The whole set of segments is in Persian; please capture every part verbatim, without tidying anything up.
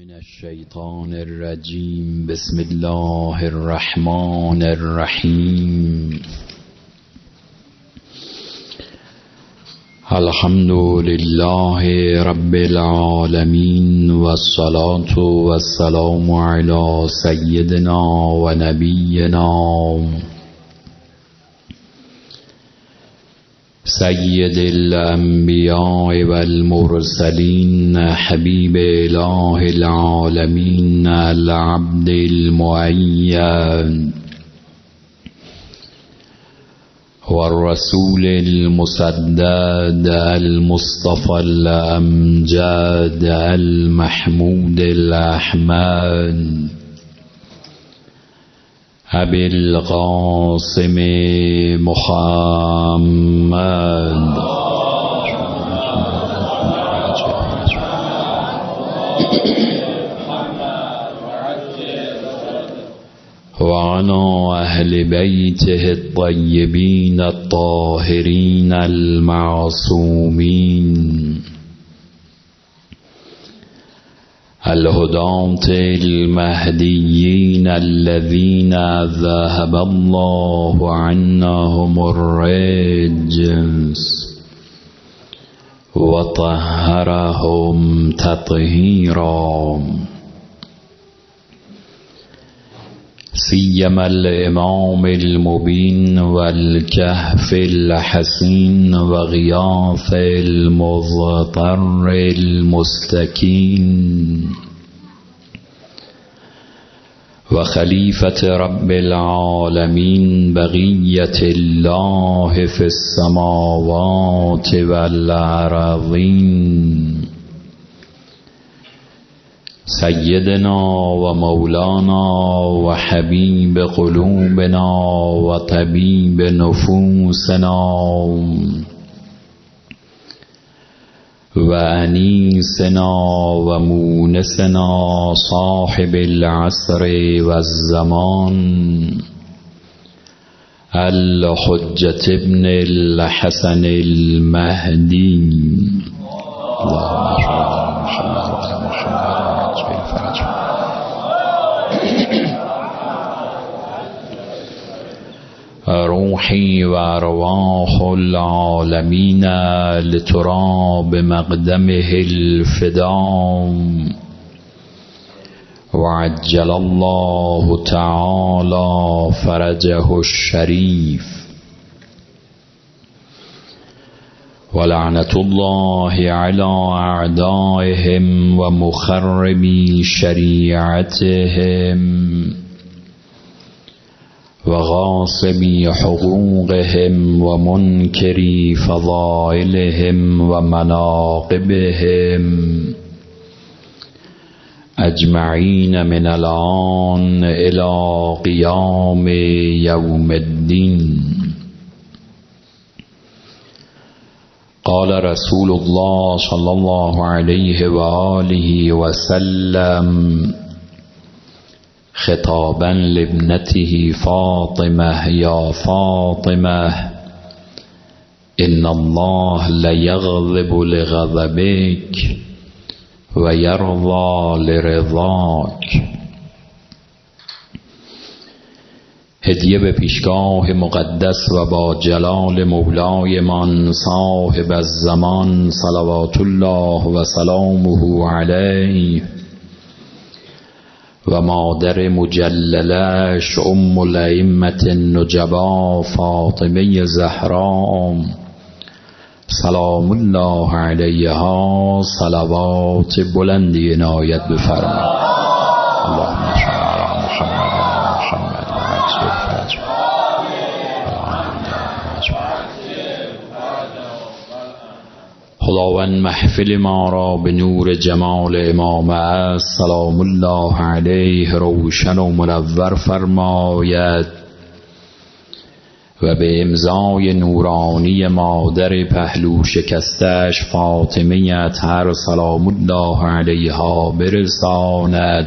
من الشیطان الرجیم. بسم الله الرحمن الرحیم. الحمد لله رب العالمین والصلاة والسلام علی سیدنا و نبینا سید الانبیاء والمرسلین حبیب اله العالمین العبد المؤید والرسول المسدد المصطفى الامجد المحمود الاحمد ابی القاسم محمد وعلى اهل بیته الطیبین الطاهرین المعصومین الهداة المهديين الذين ذهب الله عنهم الرجس وطهرهم تطهيرا. سيما الإمام المبين والكهف الحسين وغياث المضطر المستكين وخليفة رب العالمين بقية الله في السماوات والأرضين سيدنا ومولانا وحبيب قلوبنا وطبيب نفوسنا وأنيسنا ومونسنا صاحب العصر والزمان الحجة ابن الحسن المهدي. روحي وأرواح العالمين لتراب مقدمه الفداء وعجل الله تعالى فرجه الشريف ولعنة الله على أعدائهم ومخربي شريعتهم وغاصبي حقوقهم ومنكري فضائلهم ومناقبهم أجمعين من الآن إلى قيام يوم الدين. قال رسول الله صلى الله عليه وآله وسلم خطابا لابنته فاطمة يا فاطمة إن الله ليغضب لغضبك ويرضى لرضاك. هدیه به پیشگاه مقدس و با جلال مولای من صاحب الزمان صلوات الله و سلامه علیه و مادر مجللش ام الائمة النجبا فاطمه زهرا سلام الله علیها صلوات بلندی عنایت بفرمایید. اللهم صل علی محمد محمد و عجل فرج. خداوند محفل ما را به نور جمال امام است سلام الله علیه روشن و منور فرماید و به امضای نورانی مادر پهلو شکستش فاطمه اطهر سلام الله علیها برساند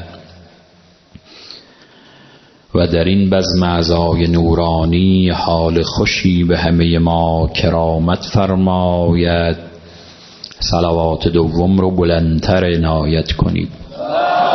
و در این بزم اعضای نورانی حال خوشی به همه ما کرامت فرماید. صلوات دوم رو بلندتر عنایت کنید.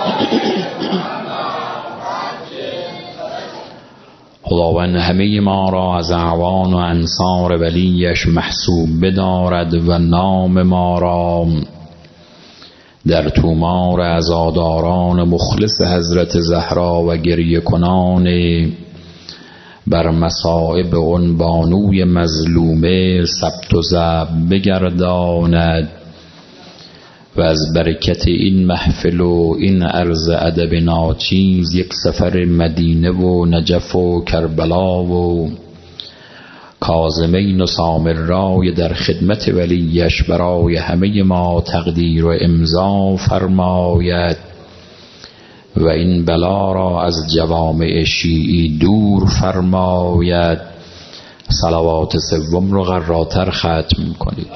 خداوند همه ما را از اعوان و انصار ولیش محسوب بدارد و نام ما را در تومار عزاداران مخلص حضرت زهرا و گریه کنان بر مصائب آن بانوی مظلومه ثبت و ضبط بگرداند و از برکت این محفل و این عرض ادب ناچیز یک سفر مدینه و نجف و کربلا و کاظمین و سامرای در خدمت ولیش برای همه ما تقدیر و امضا فرماید و این بلا را از جوامع شیعی دور فرماید. صلوات سوم رو قراتر ختم کنید.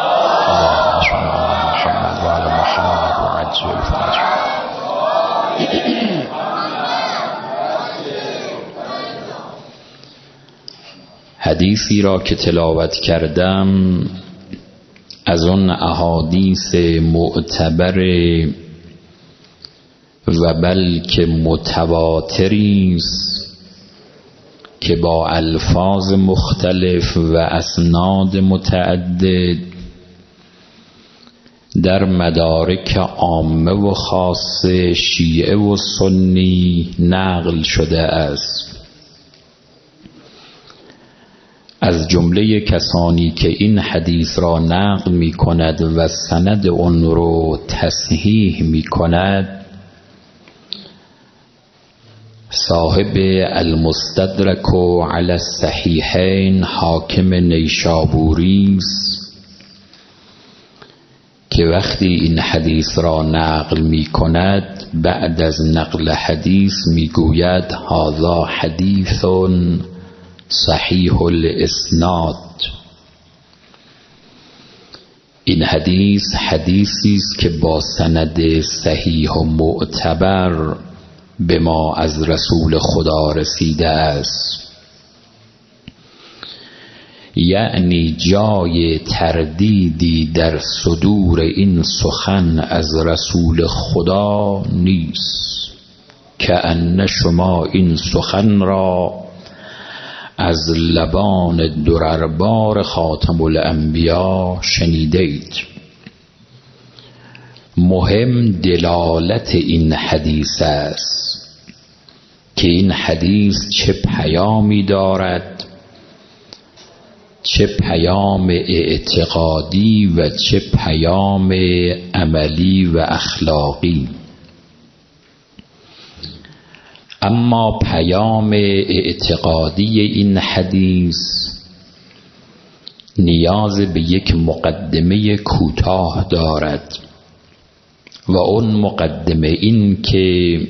محمد و علی محمد و عجل فرج. حدیثی را که تلاوت کردم از اون احادیث معتبر و بلکه متواتری است که با الفاظ مختلف و اسناد متعدد در مدارک عامه و خاصه شیعه و سنی نقل شده است. از جمله کسانی که این حدیث را نقل می کند و سند اون رو تصحیح می کند صاحب المستدرک علی الصحیحین حاکم نیشابوری است که وقتی این حدیث را نقل می کند بعد از نقل حدیث می گوید هذا حدیث صحیح الاسناد. این حدیث حدیثی است که با سند صحیح و معتبر به ما از رسول خدا رسیده است، یعنی جای تردیدی در صدور این سخن از رسول خدا نیست که ان شما این سخن را از لبان درربار خاتم الانبیا شنیدید. مهم دلالت این حدیث است که این حدیث چه پیامی دارد، چه پیام اعتقادی و چه پیام عملی و اخلاقی. اما پیام اعتقادی این حدیث نیاز به یک مقدمه کوتاه دارد و اون مقدمه این که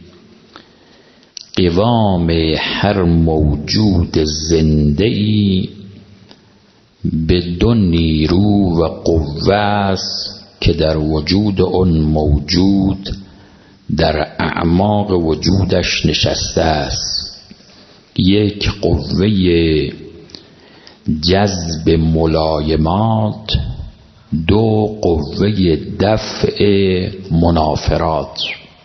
قوام هر موجود زنده‌ای به دو نیرو و قوه است که در وجود اون موجود در اعماق وجودش نشسته است. یک قوه جذب ملایمات، دو قوه دفع منافرات.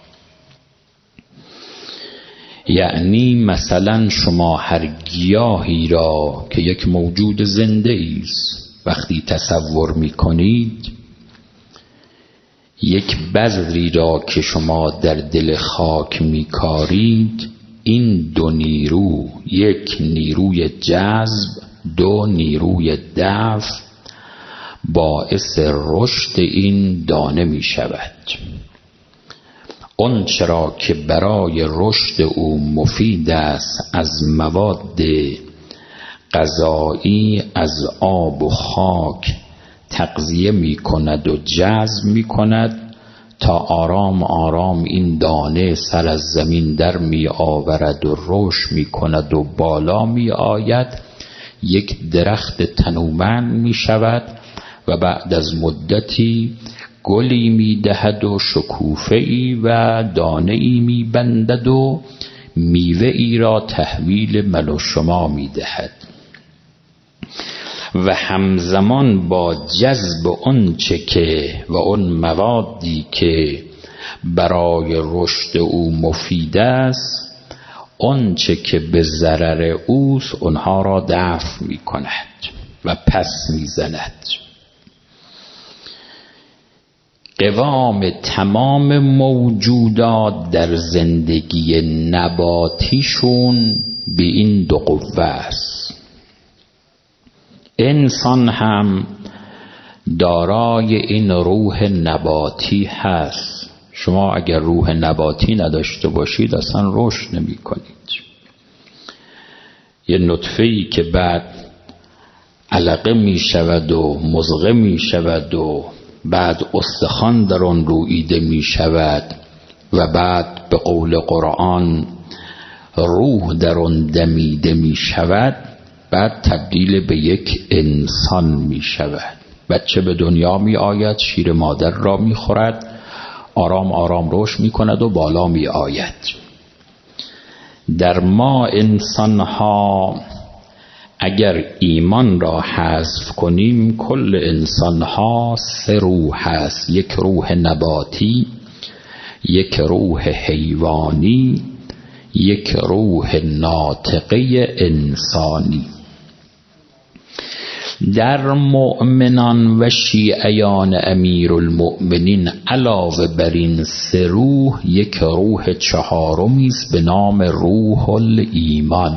یعنی مثلا شما هر گیاهی را که یک موجود زنده است وقتی تصور می کنید، یک بذری را که شما در دل خاک می کارید، این دو نیرو، یک نیروی جذب، دو نیروی دفع، باعث رشد این دانه می شود. اون چرا که برای رشد او مفید است از مواد غذایی از آب و خاک تغذیه می کند و جذب می کند تا آرام آرام این دانه سر از زمین در می آورد و رشد می کند و بالا می آید، یک درخت تنومند می شود و بعد از مدتی گلی می دهد و شکوفه ای و دانه ای می بندد و میوه ای را تحویل من و شما می دهد و همزمان با جذب اون چه که و اون موادی که برای رشد او مفید است، آنچه که به ضرر اوست اونها را دفع می کند و پس می زند. قوام تمام موجودات در زندگی نباتیشون به این دو قوه است. انسان هم دارای این روح نباتی هست. شما اگر روح نباتی نداشته باشید اصلا رشد نمی کنید. یه نطفه‌ای که بعد علقه می شود و مضغه می شود و بعد استخوان در آن روییده می شود و بعد به قول قرآن روح در آن دمیده می شود، بعد تبدیل به یک انسان می شود. بچه به دنیا می آید، شیر مادر را می خورد، آرام آرام رشد می کند و بالا می آید. در ما انسان ها اگر ایمان را حذف کنیم، کل انسان ها سه روح هست: یک روح نباتی، یک روح حیوانی، یک روح ناطقه انسانی. در مؤمنان و شیعیان امیرالمؤمنین علاوه بر این سه روح، یک روح چهارمی است به نام روح الایمان.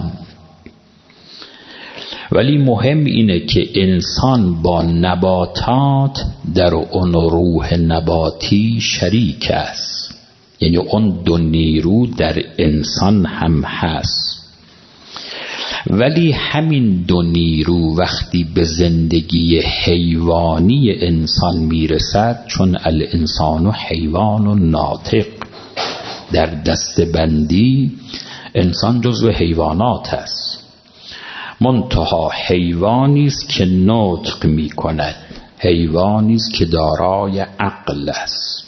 ولی مهم اینه که انسان با نباتات در اون روح نباتی شریک است، یعنی اون دو نیرو در انسان هم هست. ولی همین دو نیرو وقتی به زندگی حیوانی انسان میرسد، چون الانسان و حیوان و ناطق در دستبندی، انسان جزو حیوانات است، منتها حیوانی است که نطق می کند، حیوانی است که دارای عقل است.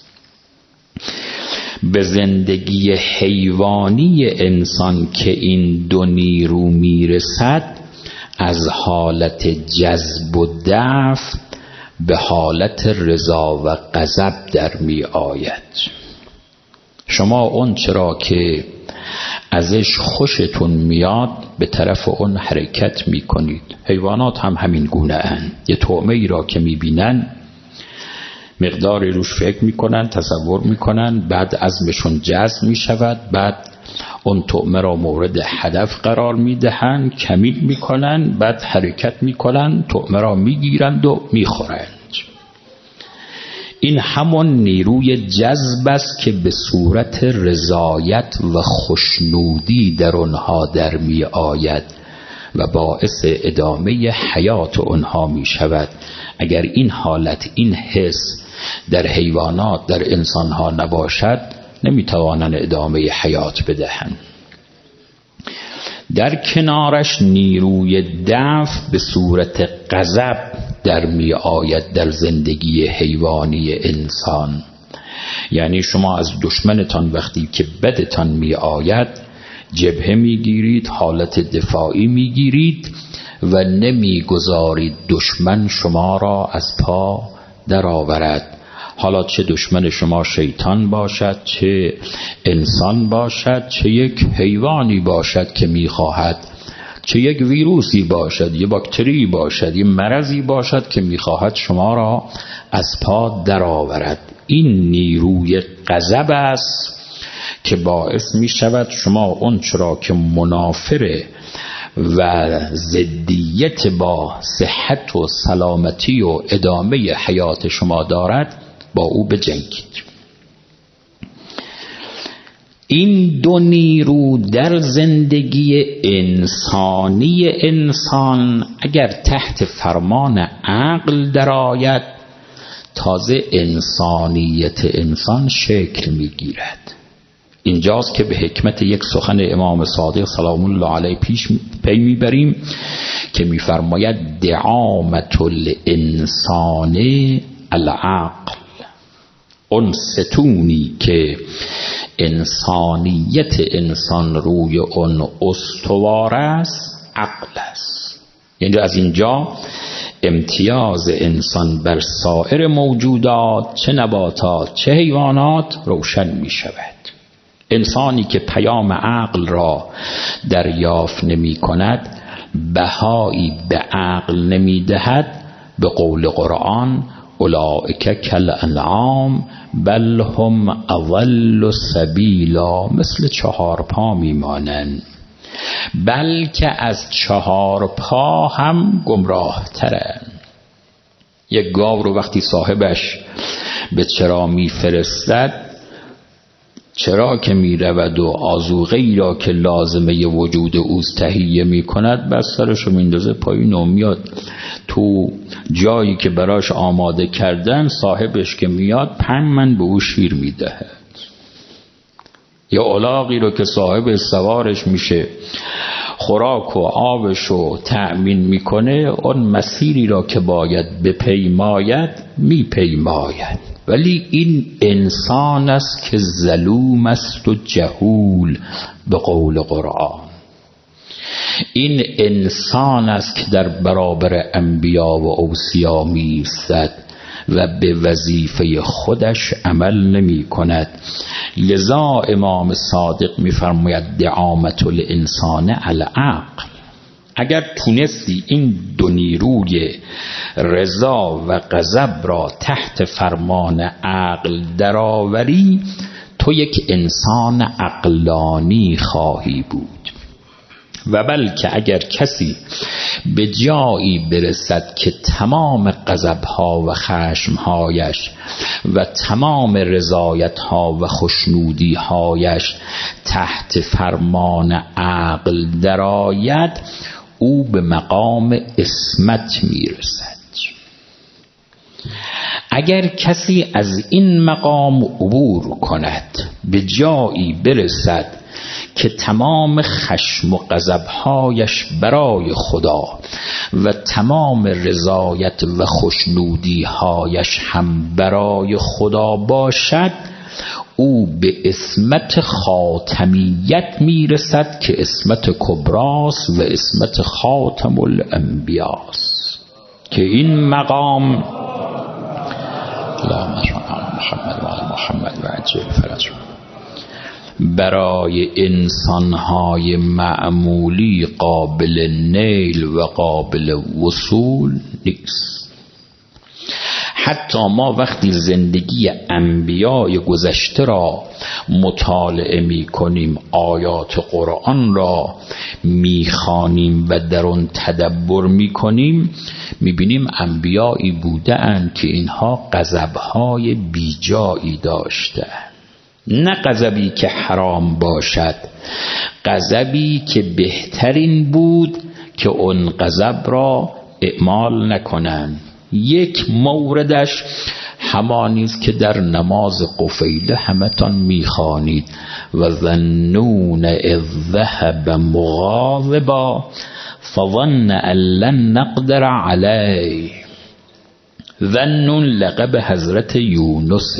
به زندگی حیوانی انسان که این دو نیرو میرسد، از حالت جذب و دفع به حالت رضا و غضب در می آید. شما اون چرا که ازش خوشتون میاد به طرف اون حرکت می کنید. حیوانات هم همین گونه اند. یه طعمه ای را که می بینن مقداری روش فکر میکنن، تصور میکنن، بعد عزمشون جذب میشود، بعد اون طعمه را مورد هدف قرار میدهن، کمین میکنن، بعد حرکت میکنن، طعمه را میگیرند و میخورند. این همون نیروی جذب است که به صورت رضایت و خوشنودی در اونها در می آید و باعث ادامه حیات اونها می شود. اگر این حالت، این حس در حیوانات، در انسانها نباشد، نمیتوانند ادامه حیات بدهند. در کنارش نیروی دفع به صورت غضب در می آید در زندگی حیوانی انسان. یعنی شما از دشمنتان وقتی که بدتان می آید جبهه می گیرید، حالت دفاعی می گیرید و نمی گذارید دشمن شما را از پا در آورد. حالا چه دشمن شما شیطان باشد، چه انسان باشد، چه یک حیوانی باشد که میخواهد، چه یک ویروسی باشد، یه باکتری باشد، یه مرضی باشد که میخواهد شما را از پا در آورد. این نیروی غضب است که باعث می شود شما اون چرا که منافره و ضدیت با صحت و سلامتی و ادامه حیات شما دارد با او بجنگید. این دو نیرو در زندگی انسانی انسان اگر تحت فرمان عقل درآید، تازه انسانیت انسان شکل میگیرد. اینجاست که به حکمت یک سخن امام صادق سلام الله علیه پیش پی میبریم که میفرماید دعامت الانسان العقل. اون ستونی که انسانیت انسان روی اون استوار است عقل است. یعنی از اینجا امتیاز انسان بر سایر موجودات چه نباتات چه حیوانات روشن می شود. انسانی که پیام عقل را دریافت نمی کند، بهایی به عقل نمی دهد، به قول قرآن اولئک کالانعام بل هم اضل سبیلا، مثل چهار پا میمانند، بلکه از چهار پا هم گمراه ترند. یک گاو رو وقتی صاحبش به چرا میفرستد، چرا که می رود و آذوقه‌ای را که لازمه وجود اوست تهیه می کند، بس سرش رو میندازه پایین و میاد تو جایی که براش آماده کردن. صاحبش که میاد پنج من به او شیر میدهد. یا الاغی رو که صاحب سوارش میشه خوراک و آبش رو تأمین میکنه، اون مسیری را که باید بپیماید میپیماید. ولی این انسان است که ظلوم است و جهول، به قول قرآن. این انسان است که در برابر انبیا و اوصیا می‌ایستد و به وظیفه خودش عمل نمی کند. لذا امام صادق می‌فرماید دعامت الانسان العقل. اگر تونستی این دو نیروی رضا و غضب را تحت فرمان عقل درآوری، تو یک انسان عقلانی خواهی بود. و بلکه اگر کسی به جایی برسد که تمام غضب‌ها و خشم‌هایش و تمام رضایت‌ها و خوشنودی‌هایش تحت فرمان عقل درآید، او به مقام عصمت میرسد. اگر کسی از این مقام عبور کند، به جایی برسد که تمام خشم و غضب‌هایش برای خدا و تمام رضایت و خوشنودی‌هایش هم برای خدا باشد، او به عصمت خاتمیت میرسد که عصمت کبراست و عصمت خاتم الانبیاست. که این مقام اللهم صل علی محمد و آل محمد و عجل فرجهم برای انسان‌های معمولی قابل نیل و قابل وصول نیست. حتی ما وقتی زندگی انبیای گذشته را مطالعه می کنیم، آیات قرآن را می خوانیم و در آن تدبر می کنیم، می بینیم انبیایی بودند که اینها غضب‌های بیجایی داشتند. نه غضبی که حرام باشد، غضبی که بهترین بود که اون غضب را اعمال نکنند. یک موردش همانی است که در نماز قفیله همتان میخوانید: و ظنون اذ ذهب مغاضبا فظن ان لن نقدر علیه. ظنون لقب حضرت یونس.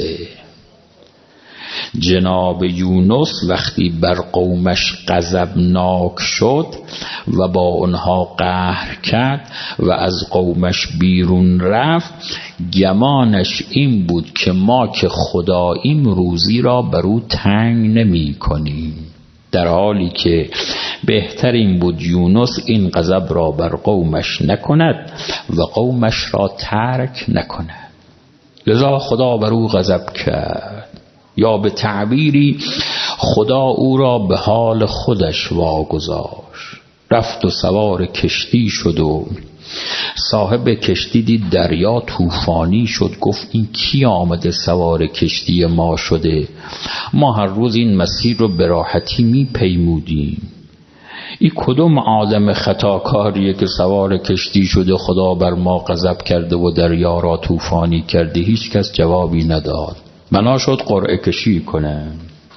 جناب یونس وقتی بر قومش غضبناک شد و با آنها قهر کرد و از قومش بیرون رفت، گمانش این بود که ما که خداییم روزی را بر او تنگ نمی کنیم، در حالی که بهترین بود یونس این غضب را بر قومش نکند و قومش را ترک نکند. لذا خدا بر او غضب کرد، یا به تعبیری خدا او را به حال خودش واگذاشت. رفت و سوار کشتی شد و صاحب کشتی دید دریا طوفانی شد. گفت این کی آمده سوار کشتی ما شده؟ ما هر روز این مسیر رو به راحتی می پیمودیم. این کدوم آدم خطاکاریه که سوار کشتی شده خدا بر ما غضب کرده و دریا را طوفانی کرده؟ هیچ کس جوابی نداد. بنا شد قرعه کشی کنه.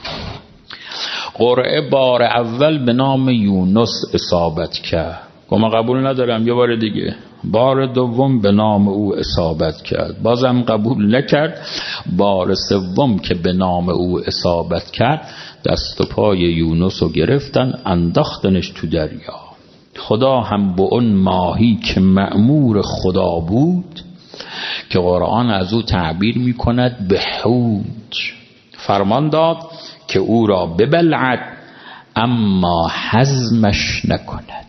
قرعه بار اول به نام یونس اصابت کرد، گفت قبول ندارم، یه بار دیگه. بار دوم به نام او اصابت کرد، بازم قبول نکرد. بار سوم که به نام او اصابت کرد، دست و پای یونس رو گرفتن انداختنش تو دریا. خدا هم به اون ماهی که مأمور خدا بود که قرآن از او تعبیر می کند به حوت فرمان داد که او را ببلعد اما هضمش نکند.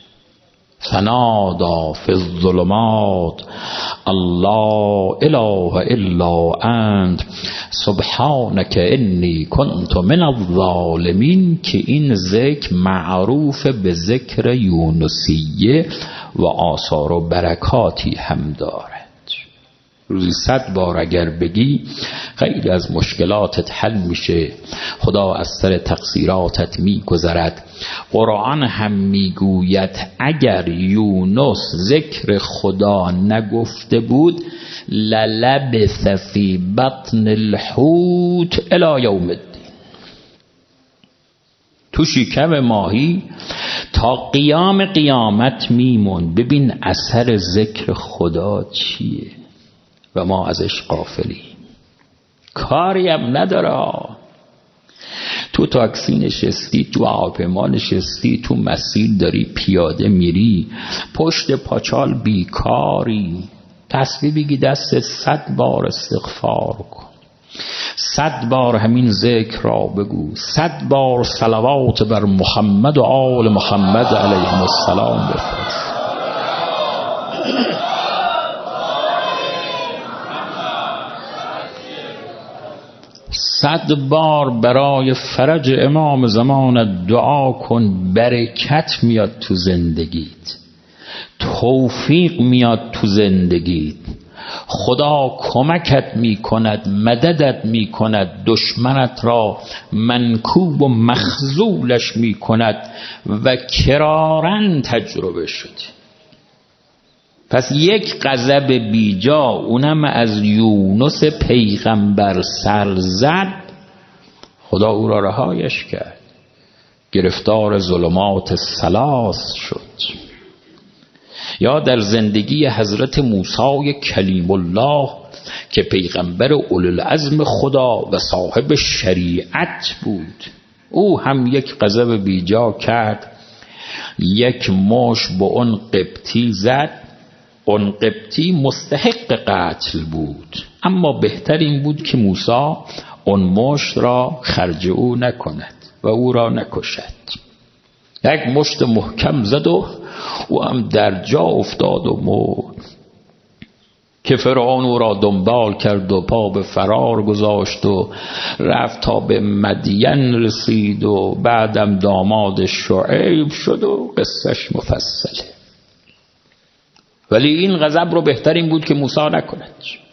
فنادا فی الظلمات الله اله الا انت سبحانک انی کنت من الظالمین، که این ذکر معروف به ذکر یونسیه و آثار و برکاتی هم دارد. روزی صد بار اگر بگی خیلی از مشکلاتت حل میشه، خدا از سر تقصیراتت میگذرد. قرآن هم میگوید اگر یونس ذکر خدا نگفته بود للبث فی بطن الحوت الی یوم الدین، تو شکم ماهی تا قیام قیامت میمون. ببین اثر ذکر خدا چیه و ما ازش غافلیم، کاری هم نداره. تو تاکسی نشستی، تو هواپیما نشستی، تو مسیر داری پیاده میری، پشت پاچال بیکاری، تسبیح بگی دست صد بار استغفار کن، صد بار همین ذکر را بگو، صد بار صلوات بر محمد و آل محمد علیهم السلام بفرست. صد بار برای فرج امام زمان دعا کن، برکت میاد تو زندگیت، توفیق میاد تو زندگیت، خدا کمکت میکند، مددت میکند، دشمنت را منکوب و مخذولش میکند و کرارن تجربه شد. پس یک غضب بیجا اونم از یونس پیغمبر سر زد، خدا او را رهایش کرد، گرفتار ظلمات ثلاث شد. یا در زندگی حضرت موسی کلیم الله که پیغمبر اولوالعزم خدا و صاحب شریعت بود، او هم یک غضب بیجا کرد، یک مش به اون قبطی زد. اون قبطی مستحق قتل بود، اما بهتر این بود که موسی اون مشت را خرج او نکند و او را نکشد. یک مشت محکم زد و او هم در جا افتاد و مرد که فرعون او را دنبال کرد و پا به فرار گذاشت و رفت تا به مدین رسید و بعدم داماد شعیب شد و قصهش مفصله. ولی این غضب رو بهترین بود که موسی نکند.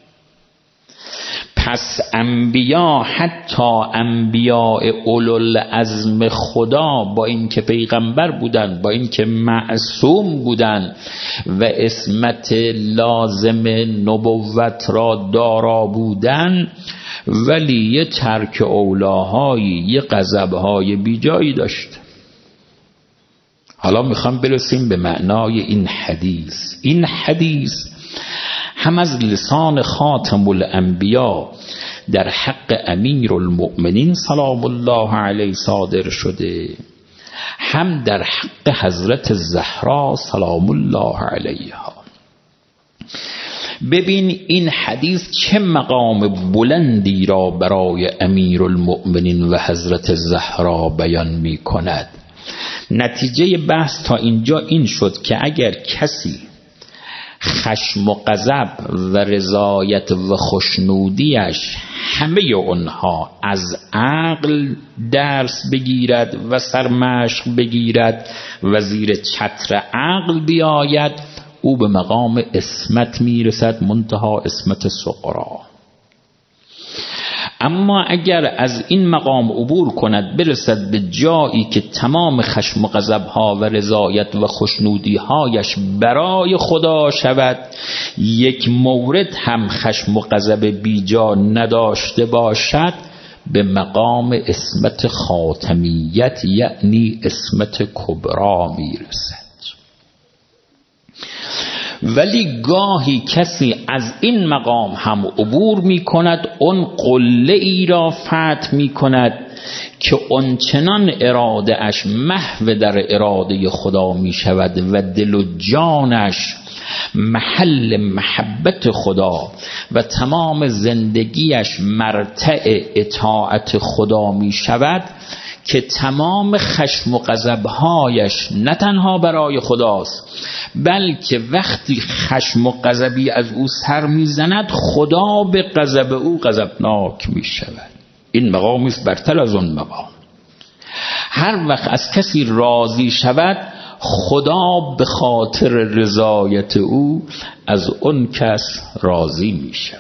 پس انبیا، حتی انبیاء اولوالعزم خدا، با اینکه پیغمبر بودن، با اینکه معصوم بودن و عصمت لازم نبوت را دارا بودن، ولی یه ترک اولاهایی، یه غضب‌های بیجایی داشت. حالا میخوام برسیم به معنای این حدیث. این حدیث هم از لسان خاتم الانبیا در حق امیر المؤمنین سلام الله علیه صادر شده، هم در حق حضرت زهرا سلام الله علیها. ببین این حدیث چه مقام بلندی را برای امیر المؤمنین و حضرت زهرا بیان می کند. نتیجه بحث تا اینجا این شد که اگر کسی خشم و غضب و رضایت و خوشنودیش همه اونها از عقل درس بگیرد و سرمشق بگیرد و زیر چتر عقل بیاید، او به مقام عصمت میرسد، منتها عصمت صغرا. اما اگر از این مقام عبور کند، برسد به جایی که تمام خشم و غضب‌ها و رضایت و خوشنودی‌هایش برای خدا شود، یک مورد هم خشم و غضب بیجا نداشته باشد، به مقام عصمت خاتمیت یعنی عصمت کبرا میرسد. ولی گاهی کسی از این مقام هم عبور می کند، اون قله ای را فتح می کند که اونچنان اراده اش محو در اراده خدا می شود و دل و جانش محل محبت خدا و تمام زندگیش مرتع اطاعت خدا می شود که تمام خشم و غضب‌هایش نه تنها برای خداست بلکه وقتی خشم و غضبی از او سر میزند خدا به غضب او غضبناک می شود. این مقامی است برتر از اون مقام. هر وقت از کسی راضی شود خدا به خاطر رضایت او از اون کس راضی می شود.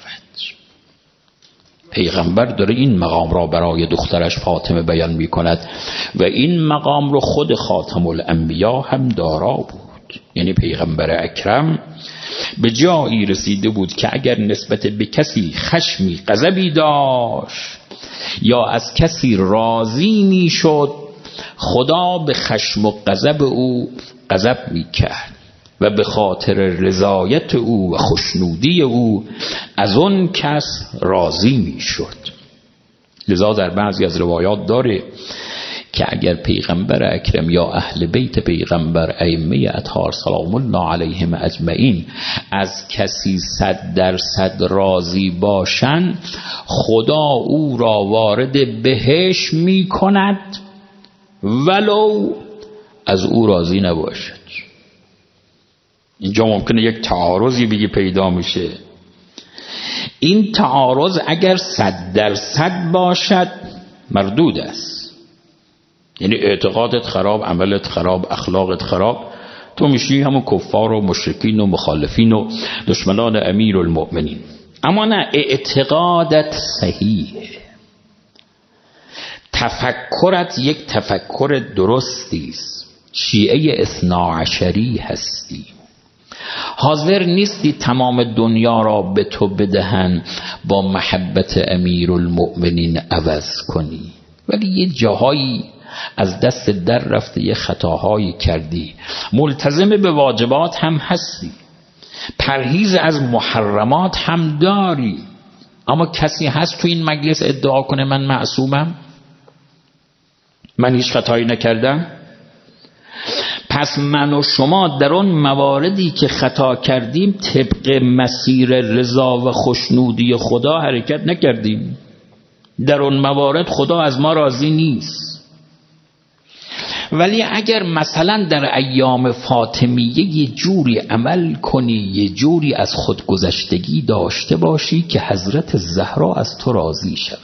پیغمبر داره این مقام را برای دخترش فاطمه بیان می کند و این مقام رو خود خاتم الانبیا هم دارا بود. یعنی پیغمبر اکرم به جایی رسیده بود که اگر نسبت به کسی خشمی غضبی داشت یا از کسی راضی می شد خدا به خشم و غضب او غضب می کرد و به خاطر رضایت او و خوشنودی او از اون کس راضی می شد. لذا در بعضی از روایات داره که اگر پیغمبر اکرم یا اهل بیت پیغمبر ائمه اطهار سلام الله علیهم اجمعین از کسی صد درصد راضی باشند خدا او را وارد بهشت می کند ولو از او راضی نباشد. اینجا ممکنه یک تعارضی بگی پیدا میشه. این تعارض اگر صد درصد باشد مردود است، یعنی اعتقادت خراب، عملت خراب، اخلاقت خراب، تو میشی همون کفار و مشرکین و مخالفین و دشمنان امیر المؤمنین. اما نه، اعتقادت صحیحه، تفکرت یک تفکر درستی است، شیعه اثنا عشری هستی، حاضر نیستی تمام دنیا را به تو بدهن با محبت امیر المؤمنین عوض کنی، ولی یه جاهایی از دست در رفته یه خطاهایی کردی، ملتزم به واجبات هم هستی، پرهیز از محرمات هم داری، اما کسی هست تو این مجلس ادعا کنه من معصومم، من هیچ خطایی نکردم؟ پس من و شما در اون مواردی که خطا کردیم طبق مسیر رضا و خوشنودی خدا حرکت نکردیم. در اون موارد خدا از ما راضی نیست. ولی اگر مثلا در ایام فاطمیه یه جوری عمل کنی، یه جوری از خودگذشتگی داشته باشی که حضرت زهرا از تو راضی شود،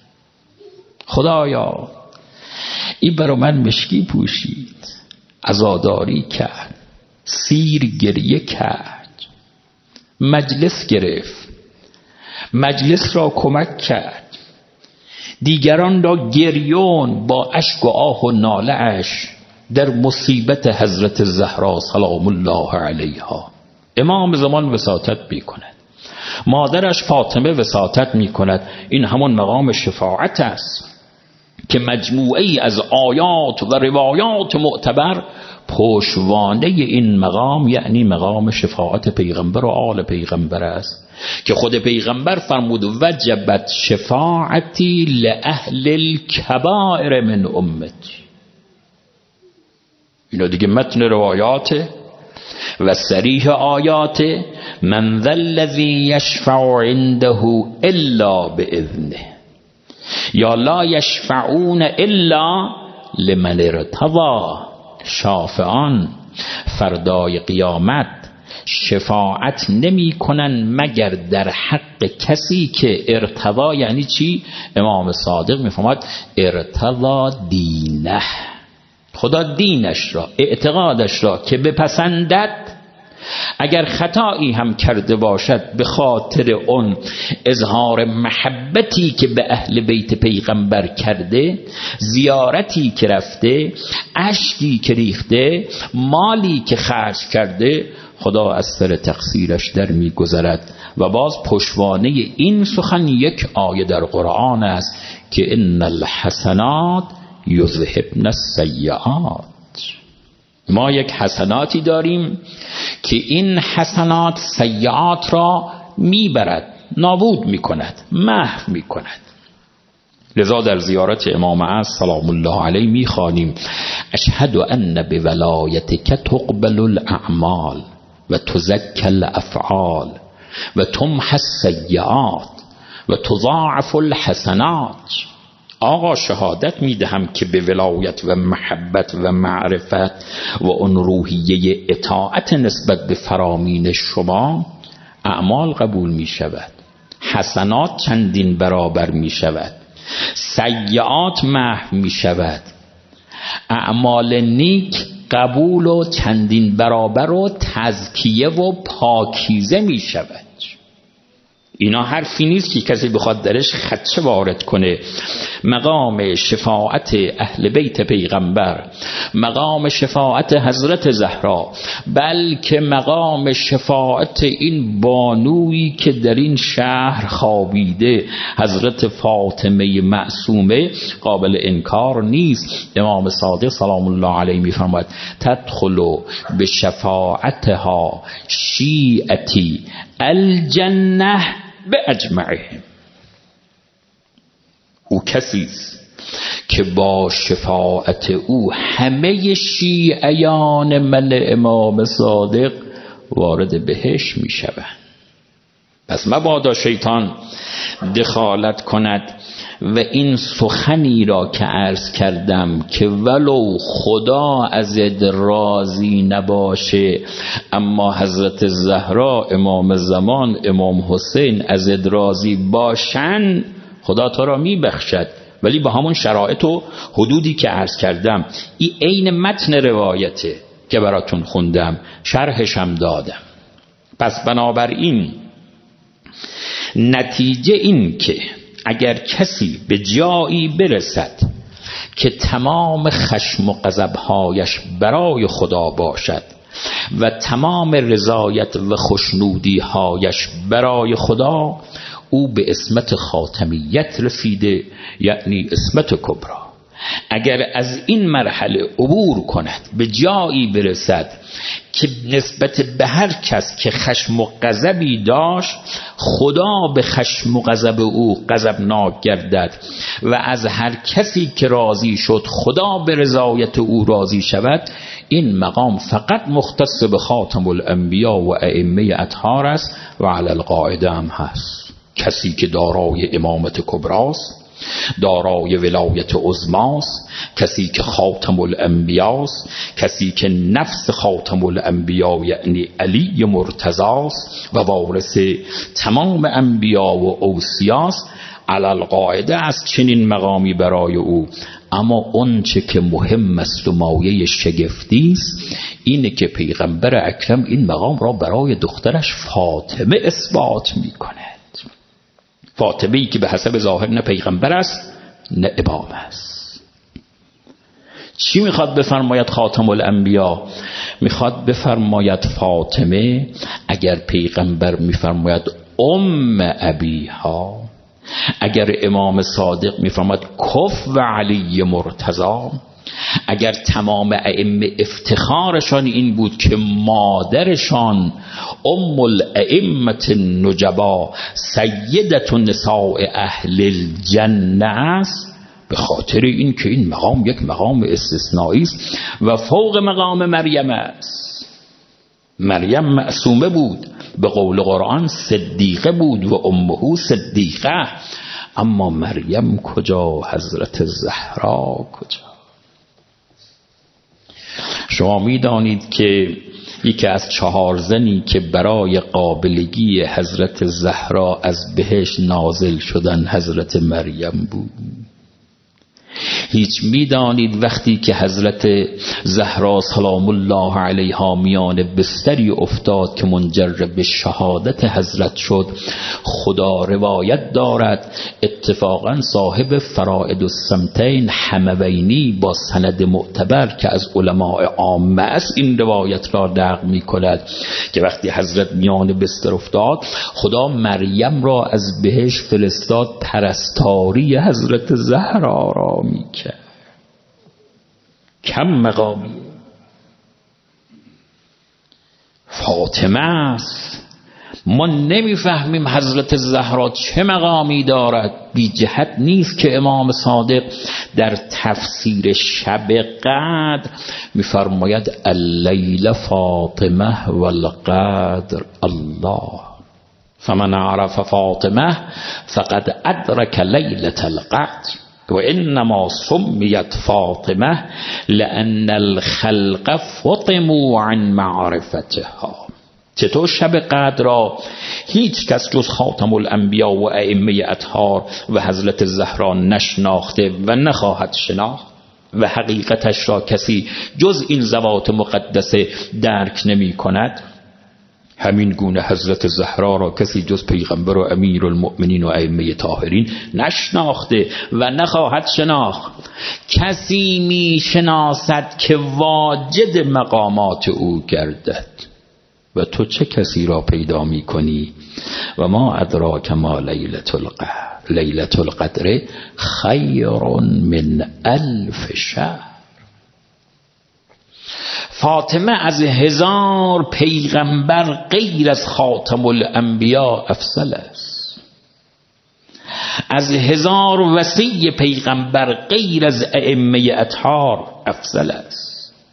خدایا این برا من مشکی پوشید، عزاداری کرد، سیر گریه کرد، مجلس گرفت، مجلس را کمک کرد، دیگران را گریون با اشک و آه و ناله اش در مصیبت حضرت زهرا سلام الله علیها. امام زمان وساطت می کند، مادرش فاطمه وساطت می کند. این همون مقام شفاعت است که مجموعه از آیات و روایات معتبر پشتوانه این مقام یعنی مقام شفاعت پیغمبر و آل پیغمبر است که خود پیغمبر فرمود وجبت شفاعتی لأهل الکبائر من امتی. اینا دیگه متن روایات و صریح آیات من ذا الذی یشفع عنده الا باذنه یا لا یشفعون الا لمن ارتضی. شافعان فردای قیامت شفاعت نمی کنن مگر در حق کسی که ارتضا یعنی چی؟ امام صادق می فرماید ارتضا دینه، خدا دینش را، اعتقادش را که بپسندد، اگر خطایی هم کرده باشد به خاطر اون اظهار محبتی که به اهل بیت پیغمبر کرده، زیارتی که رفته، اشکی که ریخته، مالی که خرج کرده، خدا از سر تقصیرش در می گذرد. و باز پشتوانه این سخن یک آیه در قرآن است که ان الحسنات یذهبن السیئات. ما یک حسناتی داریم که این حسنات سیئات را میبرد، نابود میکند، محو میکند. لذا در زیارت امام عصر سلام الله علیه میخوانیم اشهد ان بولایتک تقبل الاعمال و تزکی الافعال و تمحى السیئات و تضاعف الحسنات. آقا شهادت میدهم که به ولایت و محبت و معرفت و اون روحیه اطاعت نسبت به فرامین شما اعمال قبول می شود، حسنات چندین برابر می شود، سیئات محو می شود، اعمال نیک قبول و چندین برابر و تزکیه و پاکیزه می شود. اینا حرفی نیست که کسی بخواد درش خدشه وارد کنه. مقام شفاعت اهل بیت پیغمبر، مقام شفاعت حضرت زهرا، بلکه مقام شفاعت این بانویی که در این شهر خوابیده، حضرت فاطمه معصومه، قابل انکار نیست. امام صادق سلام الله علیه میفرماید تدخلوا به شفاعتها شیعتی الجنه به اجمعهم. او کسیست که با شفاعت او همه شیعیان من امام صادق وارد بهشت می شوند. پس مبادا شیطان دخالت کند و این سخنی را که عرض کردم که ولو خدا ازت راضی نباشه اما حضرت زهرا، امام زمان، امام حسین ازت راضی باشن، خدا تو را میبخشد، ولی با همون شرایط و حدودی که عرض کردم. این عین متن روایته که براتون خوندم، شرحشم دادم. پس بنابراین نتیجه این که اگر کسی به جایی برسد که تمام خشم و غضب‌هایش برای خدا باشد و تمام رضایت و خوشنودی‌هایش برای خدا، او به عصمت خاتمیت رسیده، یعنی عصمت کبرا. اگر از این مرحله عبور کند، به جایی برسد که نسبت به هر کس که خشم و غضبی داشت، خدا به خشم و غضب او غضبناک گردد و از هر کسی که راضی شد خدا به رضایت او راضی شود، این مقام فقط مختص به خاتم الانبیا و ائمه اطهار است و علی القاعده هم هست. کسی که دارای امامت کبراست، دارای ولایت عظماست، کسی که خاتم الانبیاست، کسی که نفس خاتم الانبیا یعنی علی مرتضاست و وارث تمام انبیا و اوصیاست، علی القاعده از چنین مقامی برای او. اما اون چه که مهم است و مایه شگفتی است اینه که پیغمبر اکرم این مقام را برای دخترش فاطمه اثبات میکنه. فاطمه‌ای که به حسب ظاهر نه پیغمبر است نه امام است. چی میخواد بفرماید خاتم الانبیا؟ میخواد بفرماید فاطمه اگر پیغمبر میفرماید ام ابیها، اگر امام صادق میفرماید کف و علی مرتضی، اگر تمام ائمه افتخارشان این بود که مادرشان ام الائمه النجبا سیدت نساء اهل الجنه است، به خاطر این که این مقام یک مقام استثنایی است و فوق مقام مریم است. مریم معصومه بود، به قول قرآن صدیقه بود و امه صدیقه، اما مریم کجا؟ حضرت زهرا کجا؟ شما میدانید که یکی از چهار زنی که برای قابلگی حضرت زهرا از بهشت نازل شدن حضرت مریم بود. هیچ میدانید وقتی که حضرت زهرا سلام الله علیها میان بستری افتاد که منجر به شهادت حضرت شد، خدا روایت دارد اتفاقا صاحب فرائد السمتین حموینی با سند معتبر که از علماء عامه است این روایت را نقل می کند که وقتی حضرت میان بستر افتاد خدا مریم را از بهشت فرستاد پرستاری حضرت زهرا را می کرد. کم مقامی فاطمه است، ما نمیفهمیم حضرت زهرا چه مقامی دارد. بی جهت نیست که امام صادق در تفسیر شب قدر میفرماید اللیل فاطمه والقدر الله، فمن عرف فاطمه فقد ادرک لیلة القدر و انما سمیت فاطمه لان الخلق فطموا عن معرفتها. چطور شب قدر را هیچ کس جز خاتم الانبیا و ائمه اطهار و حضرت زهرا نشناخته و نخواهد شناخت و حقیقتش را کسی جز این ذوات مقدسه درک نمی کند، همین گونه حضرت زهرا را کسی جز پیغمبر و امیر المؤمنین و ائمه طاهرین نشناخته و نخواهد شناخت. کسی می شناسد که واجد مقامات او گردد و تو چه کسی را پیدا می کنی؟ و ما ادراک ما لیلة القدر، لیلة القدر خیر من الف شهر. فاطمه از هزار پیغمبر غیر از خاتم الانبیا افضل است، از هزار وصی پیغمبر غیر از ائمه اطهار افضل است.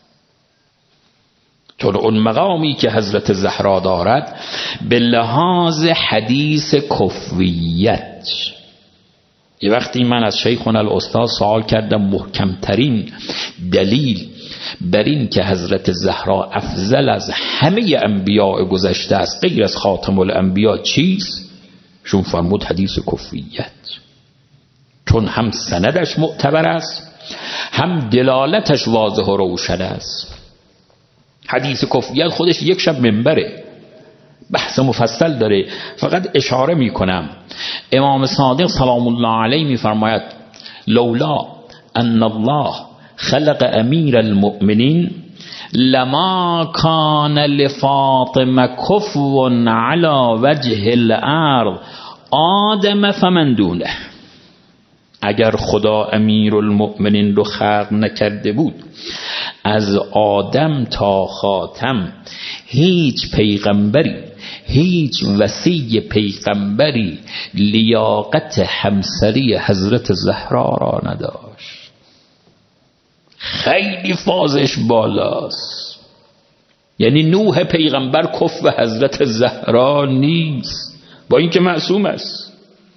چون اون مقامی که حضرت زهرا دارد به لحاظ حدیث کفویت. یه وقتی من از شیخنا الاستاد سوال کردم محکمترین دلیل بر این که حضرت زهرا افضل از همه انبیاء گذشته است غیر از خاتم الانبیا چیست؟ شون فرمود حدیث کفویت. چون هم سندش معتبر است هم دلالتش واضح و روشن است. حدیث کفویت خودش یک شب منبره، بحث مفصل داره. فقط اشاره می کنم امام صادق سلام الله علیه می فرماید لولا ان الله خلق امیر المؤمنین لما کان لفاطمه کفو علی وجه الارض آدم فمن دونه. اگر خدا امیر المؤمنین رو خلق نکرده بود از آدم تا خاتم هیچ پیغمبری هیچ وصی پیغمبری لیاقت همسری حضرت زهرا را نداشت. خیلی فازش بالاست. یعنی نوح پیغمبر کفو حضرت زهرا نیست با اینکه معصوم است.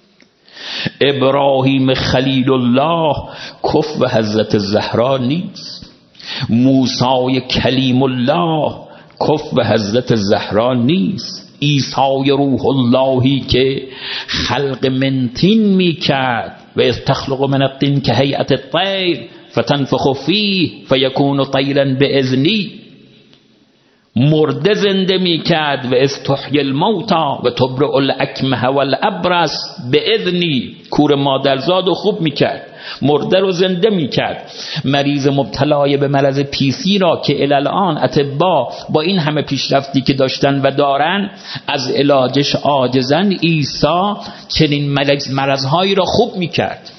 ابراهیم خلیل الله کفو حضرت زهرا نیست. موسی کلیم الله کفو حضرت زهرا نیست. عیسی روح اللهی که خلق من طین میکرد و استخلق من الطین که هیئت الطیر فتنفخ فیه فیکون طیرا باذنی، مرده زنده میکرد و استحیی الموتا و تبرئ الاکمه والابرص باذنی، کور مادرزاد رو خوب میکرد، مرده رو زنده میکرد. مریض مبتلای به مرض پیسی را که الان اطباء با این همه پیشرفتی که داشتن و دارن از علاجش عاجزن، عیسی چنین مرضهایی را خوب میکرد.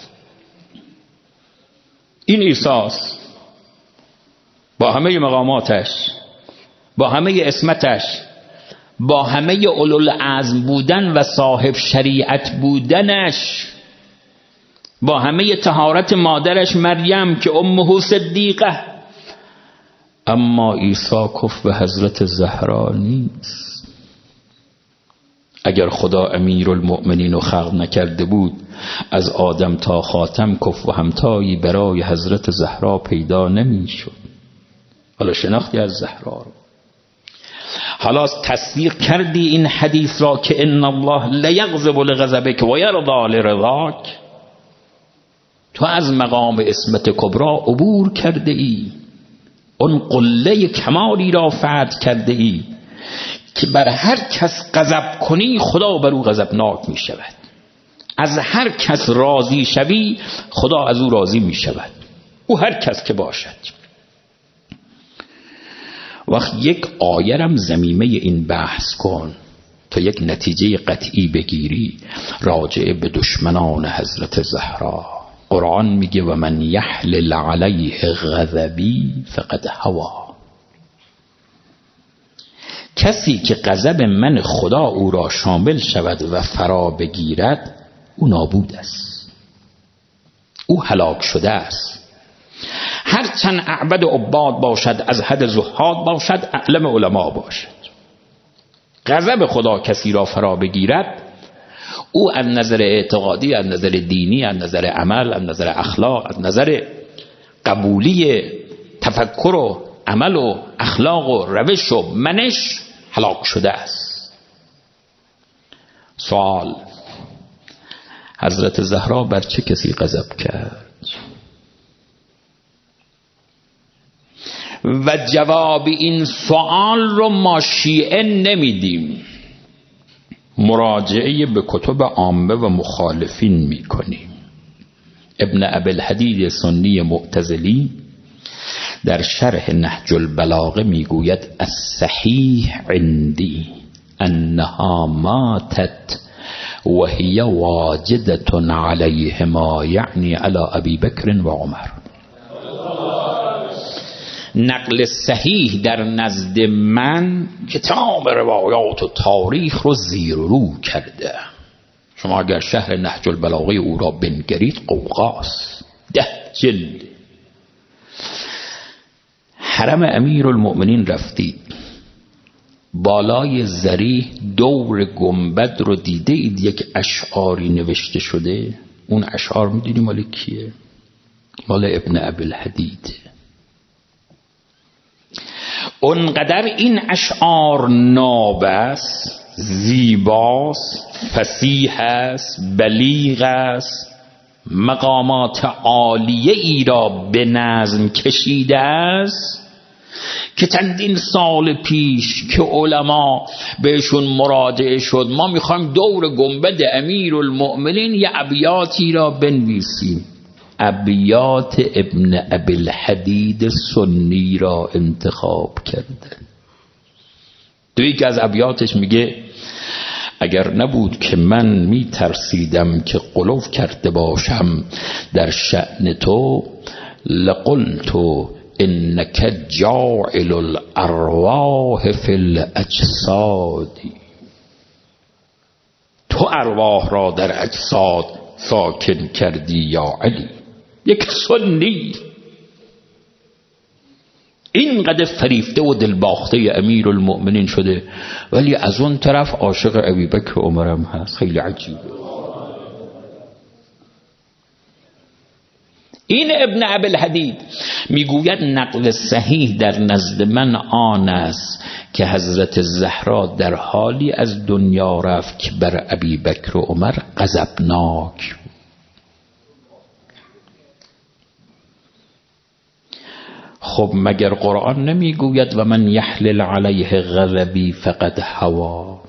این عیسی است با همه مقاماتش، با همه اسمتش، با همه اولوالعزم بودن و صاحب شریعت بودنش، با همه طهارت مادرش مریم که امه صدیقه، اما عیسی کفو حضرت زهرا نیست. اگر خدا امیر المؤمنین رو خلق نکرده بود از آدم تا خاتم کفو همتایی برای حضرت زهرا پیدا نمی شد. حالا شناختی از زهرا رو، حالا تصدیق کردی این حدیث را که ان الله لیغضب لغضبک و یرضا لرضاک، تو از مقام اسمت کبرا عبور کرده ای، اون قله کمالی را فتح کرده ای که بر هر کس غضب کنی خدا بر او غضبناک می شود، از هر کس راضی شوی خدا از او راضی می شود، او هر کس که باشد. وقت یک آیرم زمیمه این بحث کن تا یک نتیجه قطعی بگیری راجع به دشمنان حضرت زهرا. قرآن میگه و من یحلل علیه غضبی فقد هوا. کسی که غضب من خدا او را شامل شود و فرا بگیرد او نابود است، او هلاک شده است. هرچند اعبد عباد باشد، از حد زهاد باشد، اعلم علما باشد، غضب خدا کسی را فرا بگیرد، او از نظر اعتقادی، از نظر دینی، از نظر عمل، از نظر اخلاق، از نظر قبولی تفکر و عمل و اخلاق و روش و منش هلاک شده است. سوال: حضرت زهرا بر چه کسی غضب کرد؟ و جواب این سوال رو ما شیعه نمیدیم، مراجعه به کتب عامه و مخالفین میکنیم. ابن ابی‌الحدید سنی معتزلی در شرح نهج البلاغه میگوید الصحیح عندی انها ماتت وهي واجدة علیهما، یعنی علی ابی بکر و عمر. نقل صحیح در نزد من کتاب روایات و تاریخ رو زیر رو کرده. شما اگر شهر نهج البلاغه او را بنگرید قوقاست، ده جلد. حرم امیر المؤمنین رفتید، بالای ضریح دور گنبد رو دیده اید یک اشعاری نوشته شده؟ اون اشعار میدونی مال کیه؟ مال ابن ابی‌الحدید. اونقدر این اشعار ناب است، زیباست، فصیح است، بلیغ است، مقامات عالیه ای را به نظم کشیده است که چندین سال پیش که علما بهشون مراجعه شد ما میخوایم دور گنبد امیرالمؤمنین یه ابیاتی را بنویسیم، ابیات ابن ابی‌الحدید سنی را انتخاب کرده. تو یکی از ابیاتش میگه اگر نبود که من میترسیدم که غلو کرده باشم در شأن تو، لقلت انک جاعل الارواح فی الاجساد. تو ارواح را در اجساد ساکن کردی یا علی. یک سنی اینقدر فریفته و دلباخته امیر المؤمنین شده، ولی از اون طرف عاشق ابی بکر و عمرم هست. خیلی عجیبه. این ابن ابی‌الحدید میگوید نقل صحیح در نزد من آن است که حضرت زهرا در حالی از دنیا رفت که بر ابی بکر و عمر غضبناک. خب مگر قرآن نمیگوید و من یحلل علیه غضبی فقد هوا؟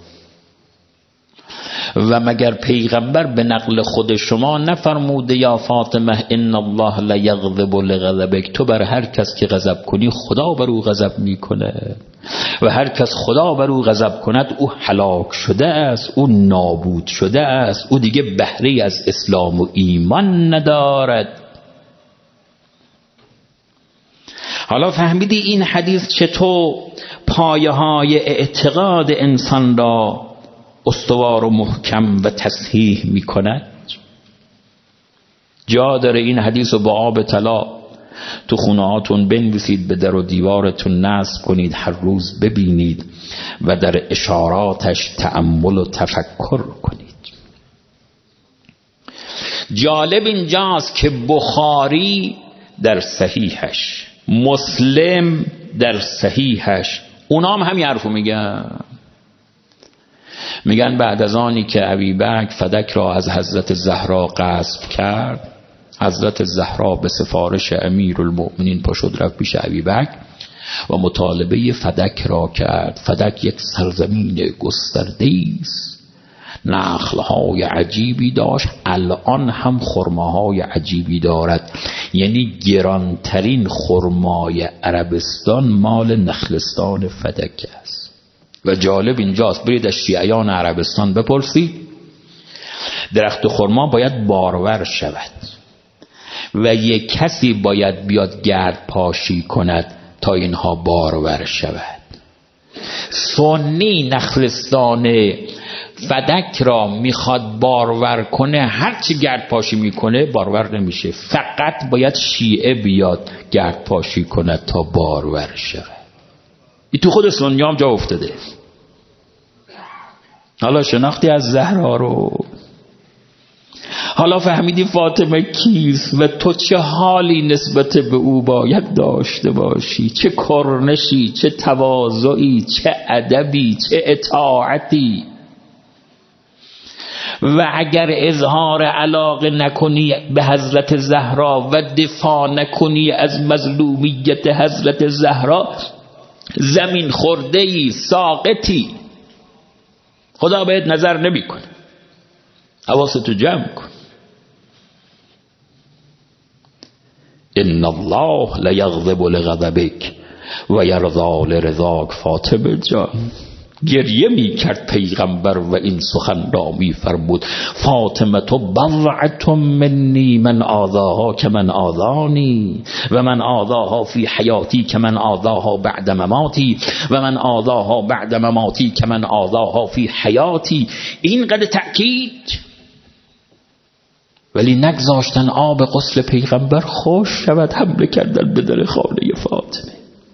و مگر پیغمبر به نقل خود شما نفرموده یا فاطمه ان الله لا یغضب لغضبک؟ تو بر هر کس که غضب کنی خدا بر او غضب میکنه و هر کس خدا بر او غضب کند او هلاک شده است، او نابود شده است، او دیگه بهره از اسلام و ایمان ندارد. حالا فهمیدی این حدیث چطور پایه های اعتقاد انسان را استوار و محکم و تصحیح می کند؟ جا داره این حدیث رو با آب طلا تو خونه هاتون بنویسید، به در و دیوارتون نصب کنید، هر روز ببینید و در اشاراتش تأمل و تفکر کنید. جالب اینجاست که بخاری در صحیحش، مسلم در صحیحش، اونام هم حرفو میگن. میگن بعد از آنی که ابی بکر فدک را از حضرت زهرا غصب کرد، حضرت زهرا به سفارش امیرالمؤمنین پا شد رفت پیش ابی بکر و مطالبه فدک را کرد. فدک یک سرزمین گسترده‌ای است، نخلهای عجیبی داشت، الان هم خرماهای عجیبی دارد، یعنی گرانترین خرمای عربستان مال نخلستان فدک است. و جالب اینجاست، برید از شیعیان عربستان بپرسید، درخت خرما باید بارور شود و یک کسی باید بیاد گرد پاشی کند تا اینها بارور شود. سنی نخلستان فدک را میخواد بارور کنه، هرچی گرد پاشی میکنه بارور نمیشه، فقط باید شیعه بیاد گرد پاشی کنه تا بارور شه. این تو خود سنی هم جا افتاده. حالا شناختی از زهرا رو، حالا فهمیدی فاطمه کیست و تو چه حالی نسبت به او باید داشته باشی، چه کرنشی، چه تواضعی، چه ادبی، چه اطاعتی. و اگر اظهار علاقه نکنی به حضرت زهرا و دفاع نکنی از مظلومیت حضرت زهرا، زمین خورده‌ای، ساقطی. خدا بهت نظر نمی کنه. حواستو جمع کن. ان الله لیغضب لغضبک و یرضا لرضاک. فاطمه جان گریه می کرد پیغمبر و این سخن را می فرمود: فاطمه تو بضعة منی من آذاها که من آذانی و من آذاها فی حیاتی که من آذاها بعد مماتی و من آذاها بعد مماتی که من آذاها فی حیاتی. این قدر تأکید، ولی نگذاشتن آب غسل پیغمبر خوش شود، حمله کردن به در خانه فاطمه.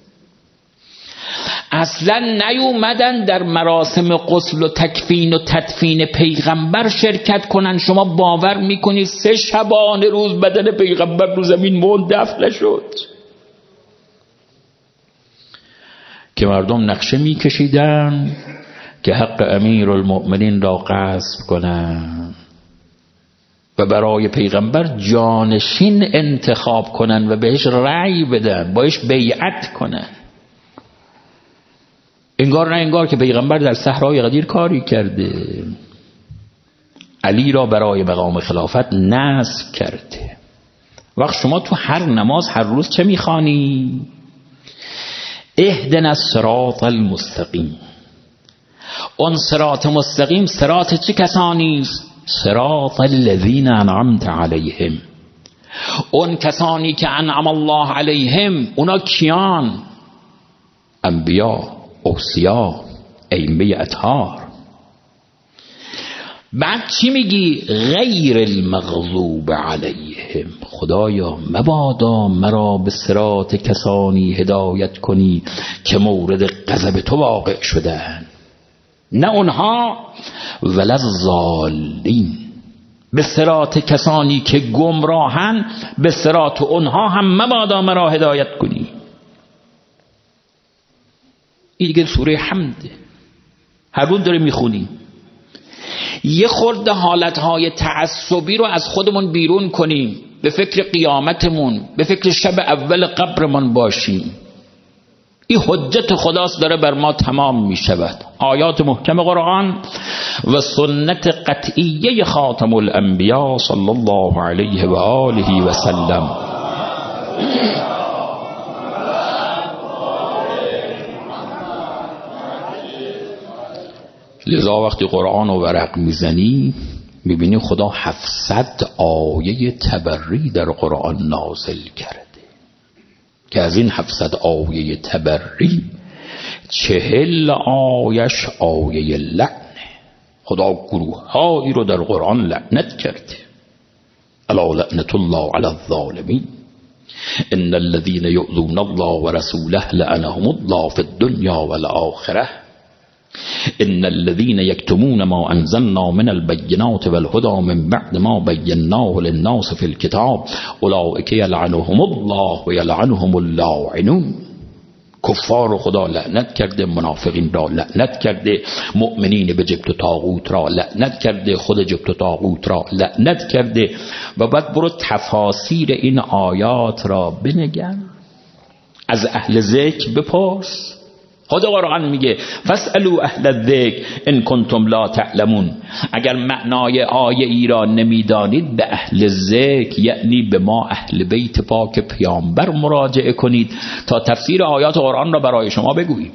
اصلا نیومدن در مراسم غسل و تکفین و تدفین پیغمبر شرکت کنن. شما باور میکنید سه شبانه روز بدن پیغمبر رو زمین موند، دفن نشد؟ که مردم نقشه میکشیدن که حق امیر المؤمنین را غصب کنن و برای پیغمبر جانشین انتخاب کنن و بهش رأی بدن، باش بیعت کنن. انگار نه انگار که پیغمبر در صحرای غدیر کاری کرده، علی را برای مقام خلافت نصب کرده. وقت شما تو هر نماز هر روز چه میخوانی؟ اهدنا الصراط المستقیم. اون صراط مستقیم صراط چه کسانی است؟ صراط الذین انعمت علیهم. اون کسانی که انعم الله علیهم، اونا کیان؟ انبیا، اوصیا، ائمه اطهار. بعد چی میگی؟ غیر المغضوب علیهم. خدایا مبادا مرا به صراط کسانی هدایت کنی که مورد غضب تو واقع شدن، نه اونها، ولا الضالین. به صراط کسانی که گمراهن، به صراط اونها هم مبادا مرا هدایت کنی. این دیگه سوره حمده، هر روز داره میخونیم. یه خورده حالتهای تعصبی رو از خودمون بیرون کنیم، به فکر قیامتمون، به فکر شب اول قبرمون باشیم. این حجت خداست داره بر ما تمام می شود. آیات محکم قرآن و سنت قطعیه خاتم الانبیا صلی الله علیه و آله و سلم. لذا وقتی قرآن رو ورق میزنی میبینی خدا هفتصد آیه تبری در قرآن نازل کرده که از این هفتصد آیه تبری چهل آیش آیه لعنه. خدا گروه هایی رو در قرآن لعنت کرده. الا لعنت الله علی الظالمین ان الذين يؤذون الله ورسوله لعنهم الله في الدنيا والآخرة ان الذين يكتمون ما انزلنا من البينات والهدى من بعد ما بيناه للناس في الكتاب اولئك يلعنهم الله ويلعنهم اللاعنون. کفار خدا لعنت کرده، منافقین را لعنت کرده، مؤمنین به جبت و طاغوت را لعنت کرده، خود جبت و طاغوت را لعنت کرده. و بعد برو تفاسیر این آیات را بنگر، از اهل ذکر بپرس. خود قرآن میگه فاسألوا اهل الذکر ان کنتم لا تعلمون. اگر معنای آیه ای را نمیدانید به اهل ذکر، یعنی به ما اهل بیت پاک پیامبر مراجعه کنید تا تفسیر آیات قرآن را برای شما بگوییم.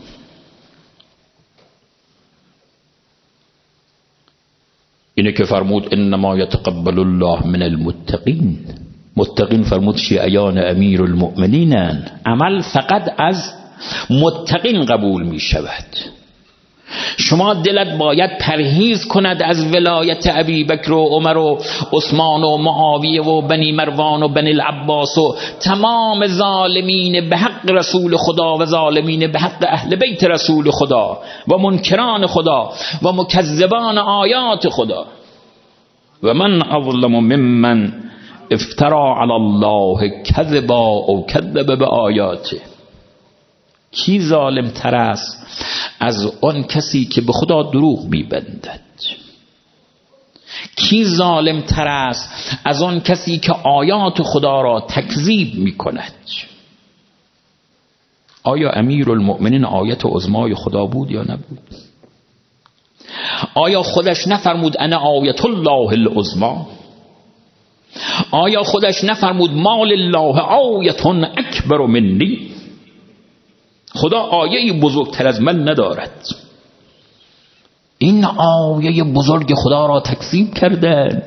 اینه که فرمود انما یتقبل الله من المتقین. متقین فرمود شیعیان امیر المؤمنین. عمل فقط از متقین قبول می شود. شما دلت باید پرهیز کند از ولایت ابی بکر و عمر و عثمان و معاویه و بنی مروان و بنی العباس و تمام ظالمین به حق رسول خدا و ظالمین به حق اهل بیت رسول خدا و منکران خدا و مکذبان آیات خدا. و من اظلم ممن افترا علی الله کذبا او کذب بآیاته. کی ظالم تر است از آن کسی که به خدا دروغ میبندد؟ کی ظالم تر است از آن کسی که آیات خدا را تکذیب میکند؟ آیا امیرالمؤمنین آیت عظمای خدا بود یا نبود؟ آیا خودش نفرمود انا آیت الله العظمی؟ آیا خودش نفرمود مال الله آیت اکبر منی؟ خدا آیه بزرگتر از من ندارد. این آیه بزرگ خدا را تکذیب کردن.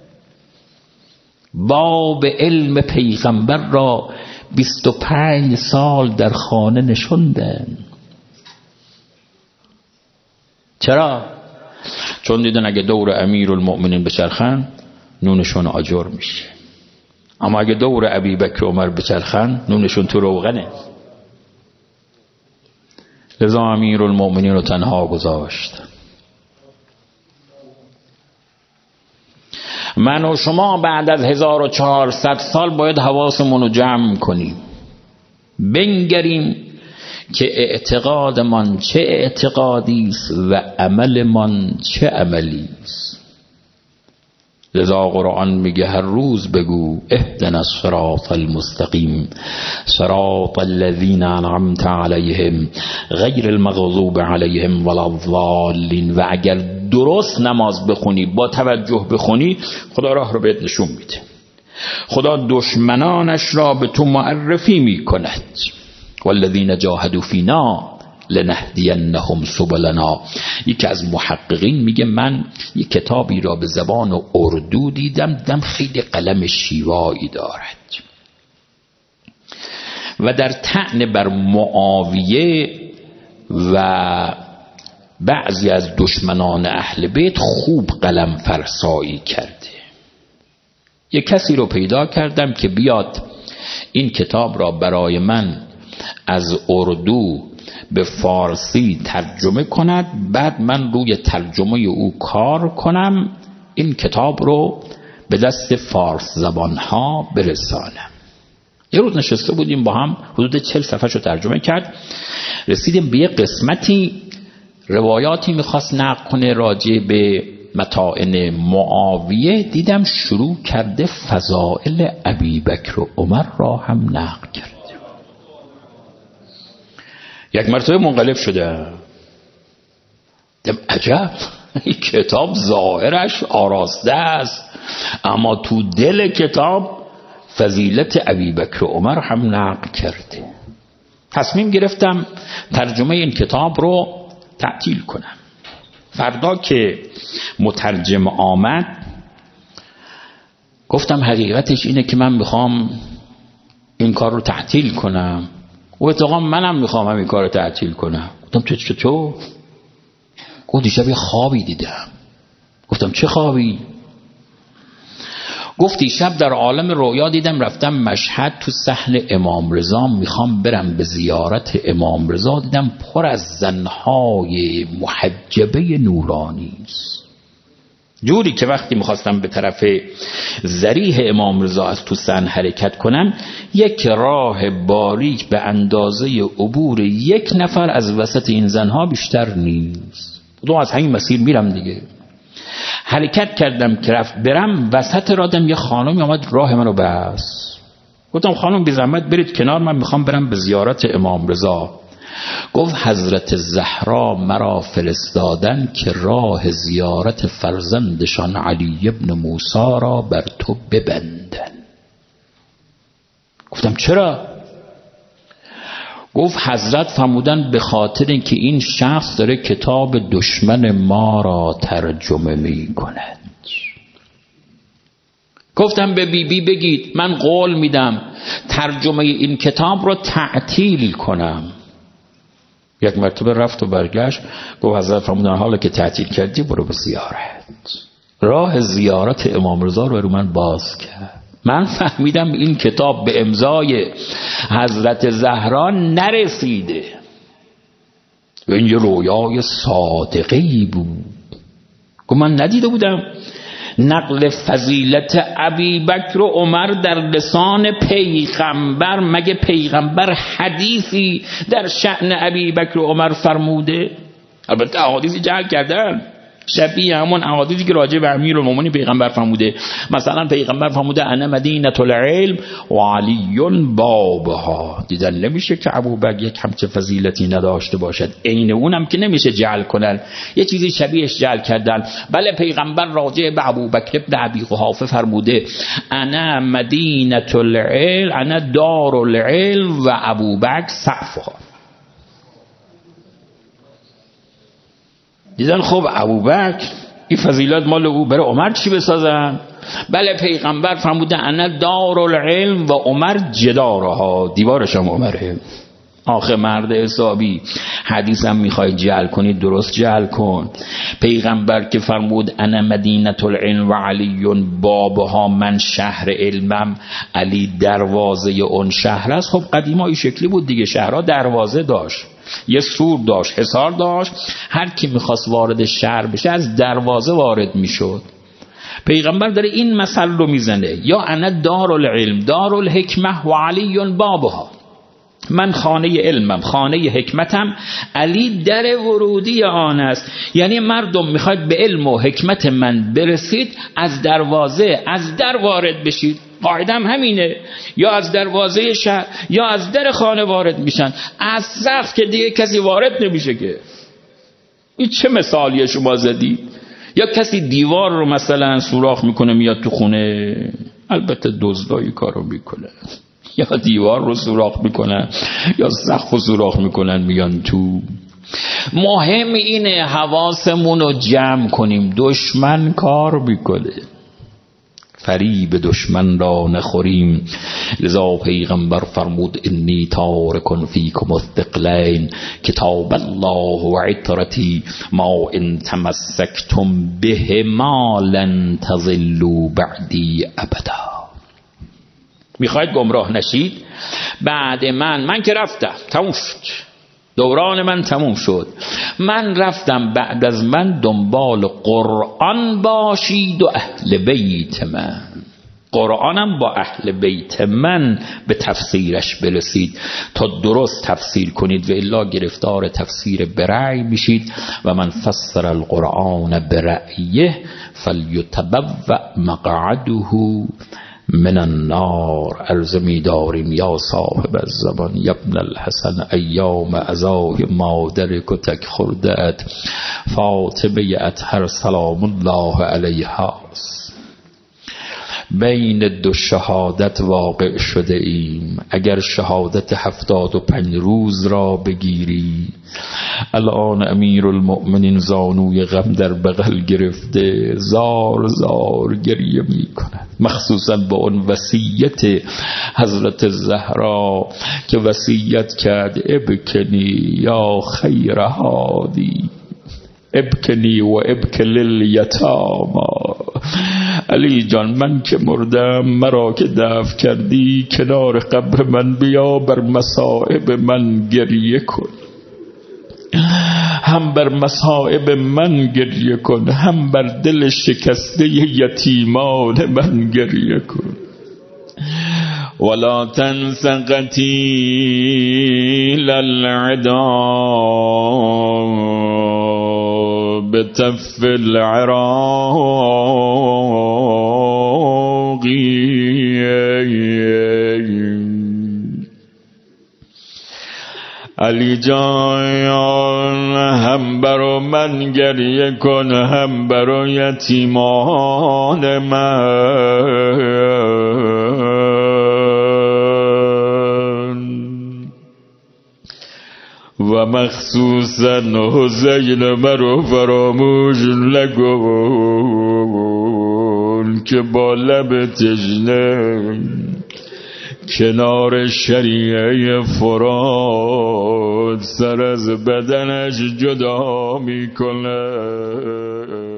باب علم پیغمبر را بیست و پنج سال در خانه نشوندن. چرا؟ چون دیدن اگه دور امیرالمؤمنین بچرخن نونشون آجر میشه، اما اگه دور ابی بکر و عمر بچرخن نونشون تو روغنه. لذا امیرالمؤمنین رو تنها گذاشت. من و شما بعد از هزار و چهارصد سال باید حواسمون رو جمع کنیم، بنگریم که اعتقادمان چه اعتقادی است و عملمان چه عملی است. لذا قرآن میگه هر روز بگو اهدنا الصراط المستقیم صراط الذین انعمت علیهم غیر المغضوب علیهم ولا الضالین. و اگر درست نماز بخونی، با توجه بخونی، خدا راه رو بهت نشون میده. خدا دشمنانش را به تو معرفی میکند. والذین جاهدوا فینا لنهدینهم سبلنا. یکی از محققین میگه من یک کتابی را به زبان اردو دیدم، دیدم خیلی قلم شیوایی دارد و در طعن بر معاویه و بعضی از دشمنان اهل بیت خوب قلم فرسایی کرده. یک کسی رو پیدا کردم که بیاد این کتاب را برای من از اردو به فارسی ترجمه کند، بعد من روی ترجمه او کار کنم، این کتاب رو به دست فارس زبانها برسانم. یه روز نشسته بودیم با هم، حدود چهل صفحه رو ترجمه کرد. رسیدیم به یه قسمتی روایاتی میخواست نقل کنه راجع به مطائن معاویه. دیدم شروع کرده فضائل ابی بکر و عمر را هم نقل کرد. یک مرتبه منقلب شده. دم عجب، این کتاب ظاهرش آراسته است، اما تو دل کتاب فضیلت ابی بکر و عمر هم نقل کرده. تصمیم گرفتم ترجمه این کتاب رو تعطیل کنم. فردا که مترجم آمد گفتم حقیقتش اینه که من میخوام این کار رو تعطیل کنم و اتفاقا منم میخوام همین کار رو تعطیل کنم. گفتم تو چطور؟ گفت دیشب یه خوابی دیدم. گفتم چه خوابی؟ گفت دیشب در عالم رویا دیدم رفتم مشهد تو صحن امام رضا، میخوام برم به زیارت امام رضا، دیدم پر از زنهای محجبه نورانی است، جوری که وقتی میخواستم به طرف ذریح امام رضا از تو صحن حرکت کنم، یک راه باریک به اندازه عبور یک نفر از وسط این زنها بیشتر نیست. دو از همین مسیر میرم دیگه. حرکت کردم که رفت برم، وسط رادم یه خانمی آمد راه منو بست. گفتم خانم بی زحمت برید کنار، من میخوام برم به زیارت امام رضا. گفت حضرت زهرا مرا فرستادن که راه زیارت فرزندشان علی ابن موسی را بر تو ببندن. گفتم چرا؟ گفت حضرت فرمودن به خاطر اینکه این شخص داره کتاب دشمن ما را ترجمه می کند. گفتم به بی بی بگید من قول میدم ترجمه این کتاب را تعطیل کنم. یک مرتبه رفت و برگشت، گفت حضرت فرمودن حالا که تعطیل کردی برو به زیارت. راه زیارت امام رضا رو برای من باز کرد. من فهمیدم این کتاب به امضای حضرت زهرا نرسیده و این یه رویای صادقی بود. گفت من ندیده بودم نقل فضیلت ابی بکر و عمر در لسان پیغمبر. مگه پیغمبر حدیثی در شأن ابی بکر و عمر فرموده؟ البته احادیثی جعل کردن شبیه همون احادیثی که راجع به امیرالمومنین پیغمبر فرموده. مثلا پیغمبر فرموده انا مدینه العلم و علی بابها. دیدن نمیشه که ابوبکر یک همچه فضیلتی نداشته باشد، عین اونم که نمیشه جعل کنن، یه چیزی شبیهش جعل کردن. بله پیغمبر راجع به ابوبکر ابن ابی قحافه فرموده انا مدینه العلم، انا دار العلم و ابوبکر سقفها. دیدن خب ابوبکر این فضیلت مال او، برای عمر چی بسازن؟ بله پیغمبر فرموده انا دار العلم و عمر جدارها، دیوارش هم عمره. آخه مرد حسابی حدیثم میخوای جعل کنی درست جعل کن. پیغمبر که فرمود انا مدینه العلم و علی بابها، من شهر علمم، علی دروازه اون شهر است. خب قدیما این شکلی بود دیگه، شهرها دروازه داشت، یه سور داشت، حصار داشت، هر کی میخواست وارد شهر بشه از دروازه وارد میشد. پیغمبر داره این مثل رو میزنه، یا انا دار العلم دار الحکمه و علی بابها، من خانه علمم، خانه حکمتم، علی در ورودی آن است. یعنی مردم میخواید به علم و حکمت من برسید، از دروازه از در وارد بشید. قاعدم همینه، یا از دروازه شهر یا از در خانه وارد میشن، از سقف که دیگه کسی وارد نمیشه که. این چه مثالیه شما زدی؟ یا کسی دیوار رو مثلا سوراخ میکنه میاد تو خونه، البته دزدایی کارو میکنه، یا دیوار رو سوراخ میکنن یا سقف رو سوراخ میکنن میان تو. مهم اینه حواسمون رو جمع کنیم، دشمن کار میکنه، فریب دشمن را نخوریم. لذا پیغمبر فرمود انی تارک فیکم الثقلین کتاب الله و عطرتی ما ان تمسکتم بهما لن تضلوا بعدی ابدا. میخواید گمراه نشید بعد من، من که رفتم تموم شد، دوران من تموم شد، من رفتم، بعد از من دنبال قرآن باشید و اهل بیت من، قرآنم با اهل بیت من به تفسیرش برسید تا درست تفسیر کنید و الا گرفتار تفسیر برأی میشید. و من فسر القرآن برأیه فلیتبوأ مقعده من النار. عرض می داریم یا صاحب الزمان یبن الحسن ایام ازای مادر کتک خوردت فاطمه اطهر سلام الله علیها. بین دو شهادت واقع شده ایم، اگر شهادت هفتاد و پنج روز را بگیری. الان امیر المؤمنین زانوی غم در بغل گرفته، زار زار گریه می کند، مخصوصا با اون وصیت حضرت زهرا که وصیت کرد ابکنی یا خیر هادی، ابکنی و ابکل لیتاما. علی جان من که مردم، مرا که دفن کردی، کنار قبر من بیا، بر مصائب من گریه کن، هم بر مصائب من گریه کن، هم بر دل شکسته یتیمان من گریه کن. ولا تنس قتیل العدا بتف العراقی. علی جان هم برو من گریه کن، هم برو یتیمان من، و مخصوصا حسین مرو فراموش نکن که با لب تشنه کنار شریعه فرات خود سر از بدنش جدا میکنه.